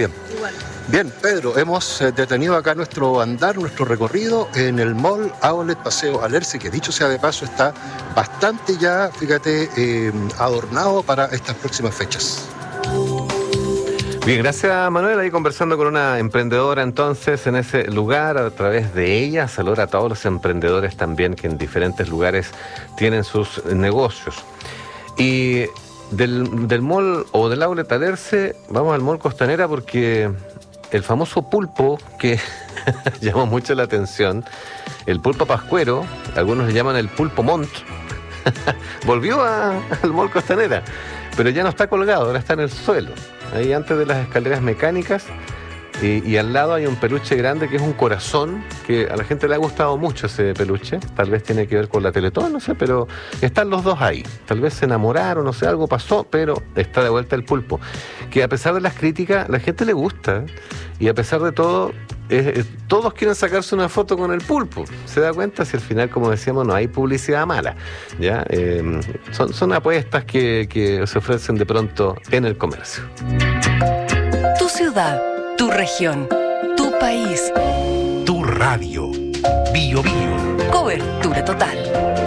S11: igual.
S10: Bien, Pedro, hemos eh, detenido acá nuestro andar, nuestro recorrido en el Mall Outlet Paseo Alerce, que dicho sea de paso está bastante ya, fíjate, eh, adornado para estas próximas fechas.
S16: Bien, gracias Manuel, ahí conversando con una emprendedora entonces en ese lugar, a través de ella, saluda a todos los emprendedores también que en diferentes lugares tienen sus negocios. Y del, del mall o del outlet Alerce, vamos al mall Costanera porque el famoso pulpo que llamó mucho la atención, el pulpo pascuero, algunos le llaman el pulpo Mont, volvió a, al mall Costanera, pero ya no está colgado, ahora está en el suelo. Ahí antes de las escaleras mecánicas y, y al lado hay un peluche grande que es un corazón, que a la gente le ha gustado mucho ese peluche, tal vez tiene que ver con la Teletón, no sé, pero están los dos ahí, tal vez se enamoraron, no sé, algo pasó, pero está de vuelta el pulpo, que a pesar de las críticas, la gente le gusta, ¿eh? Y a pesar de todo, eh, eh, todos quieren sacarse una foto con el pulpo, ¿se da cuenta? Si al final, como decíamos, no hay publicidad mala, ¿ya? Eh, son, son apuestas que, que se ofrecen de pronto en el comercio.
S13: Tu ciudad, tu región, tu país,
S5: tu radio. Bio Bio.
S13: Cobertura total.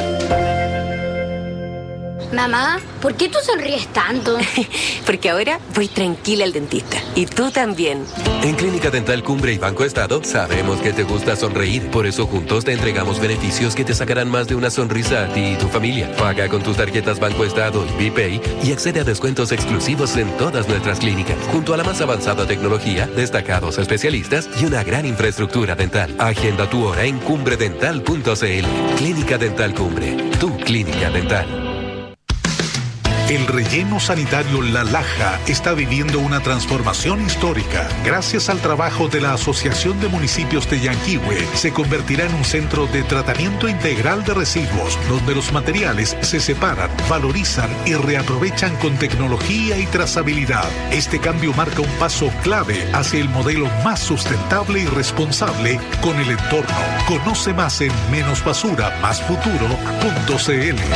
S14: Mamá, ¿por qué tú sonríes tanto?
S7: Porque ahora voy tranquila al dentista. Y tú también.
S15: En Clínica Dental Cumbre y Banco Estado sabemos que te gusta sonreír. Por eso juntos te entregamos beneficios que te sacarán más de una sonrisa a ti y tu familia. Paga con tus tarjetas Banco Estado y BPay y accede a descuentos exclusivos en todas nuestras clínicas. Junto a la más avanzada tecnología, destacados especialistas y una gran infraestructura dental. Agenda tu hora en cumbre dental punto c l. Clínica Dental Cumbre. Tu clínica dental.
S5: El relleno sanitario La Laja está viviendo una transformación histórica. Gracias al trabajo de la Asociación de Municipios de Yanquihue, se convertirá en un centro de tratamiento integral de residuos, donde los materiales se separan, valorizan y reaprovechan con tecnología y trazabilidad. Este cambio marca un paso clave hacia el modelo más sustentable y responsable con el entorno. Conoce más en menos basura más futuro punto c l.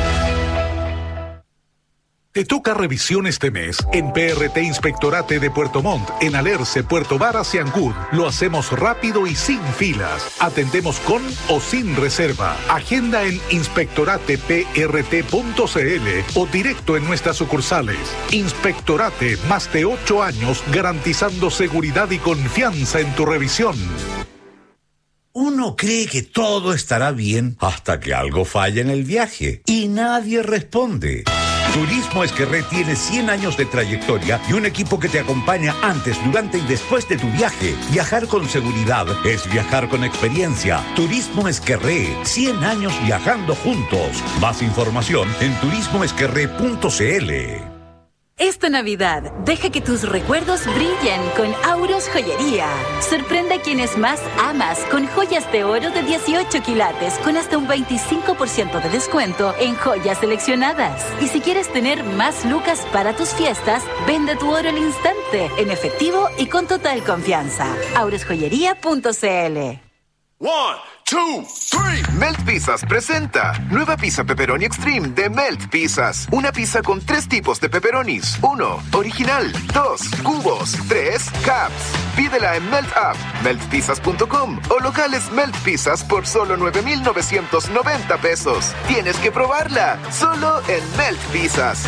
S5: Te toca revisión este mes. En P R T Inspectorate de Puerto Montt, en Alerce, Puerto Varas y Ancud, lo hacemos rápido y sin filas. Atendemos con o sin reserva. Agenda en inspectorate p r t punto c l o directo en nuestras sucursales. Inspectorate, más de ocho años garantizando seguridad y confianza en tu revisión.
S17: Uno cree que todo estará bien hasta que algo falla en el viaje y nadie responde. Turismo Esquerré tiene cien años de trayectoria y un equipo que te acompaña antes, durante y después de tu viaje. Viajar con seguridad es viajar con experiencia. Turismo Esquerré, cien años viajando juntos. Más información en turismo esquerré punto c l.
S18: Esta Navidad, deja que tus recuerdos brillen con Auros Joyería. Sorprende a quienes más amas con joyas de oro de dieciocho quilates con hasta un veinticinco por ciento de descuento en joyas seleccionadas. Y si quieres tener más lucas para tus fiestas, vende tu oro al instante, en efectivo y con total confianza. auros joyería punto c l.
S25: One, two, three. Melt Pizzas presenta nueva pizza pepperoni extreme de Melt Pizzas. Una pizza con tres tipos de pepperonis. Uno, original. Dos, cubos. Tres, caps. Pídela en Melt App, melt pizzas punto com o locales Melt Pizzas por solo nueve mil novecientos noventa pesos. Tienes que probarla, solo en Melt Pizzas.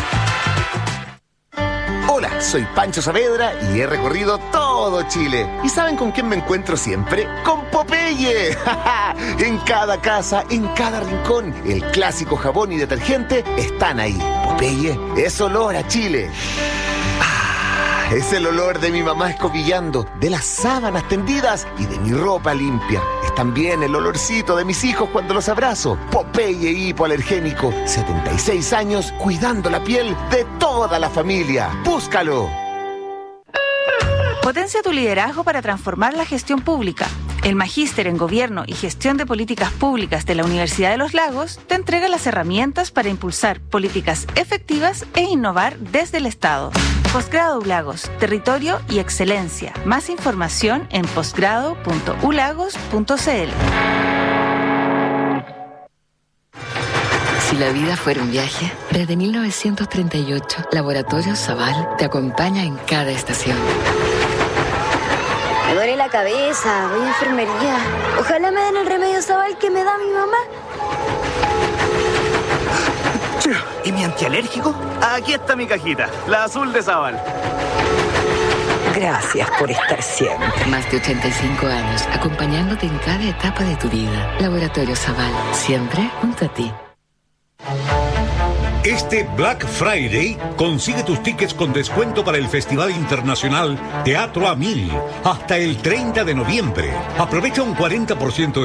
S19: Hola, soy Pancho Saavedra y he recorrido todo Chile. ¿Y saben con quién me encuentro siempre? ¡Con Popeye! En cada casa, en cada rincón, el clásico jabón y detergente están ahí. Popeye es olor a Chile. Ah, es el olor de mi mamá escobillando, de las sábanas tendidas y de mi ropa limpia. Es también el olorcito de mis hijos cuando los abrazo. Popeye hipoalergénico, setenta y seis años cuidando la piel de toda la familia. ¡Búscalo!
S20: Potencia tu liderazgo para transformar la gestión pública. El Magíster en Gobierno y Gestión de Políticas Públicas de la Universidad de los Lagos te entrega las herramientas para impulsar políticas efectivas e innovar desde el Estado. Posgrado ULagos, territorio y excelencia. Más información en posgrado punto u lagos punto c l.
S12: Si la vida fuera un viaje, desde mil novecientos treinta y ocho, Laboratorios Zaval te acompaña en cada estación.
S14: Me duele la cabeza, voy a enfermería. Ojalá me den el remedio Sabal que me da mi mamá.
S1: ¿Y mi antialérgico? Aquí está mi cajita, la azul de Sabal.
S12: Gracias por estar siempre. Más de ochenta y cinco años, acompañándote en cada etapa de tu vida. Laboratorio Sabal, siempre junto a ti.
S17: Este Black Friday consigue tus tickets con descuento para el Festival Internacional Teatro a Mil hasta el treinta de noviembre. Aprovecha un cuarenta por ciento de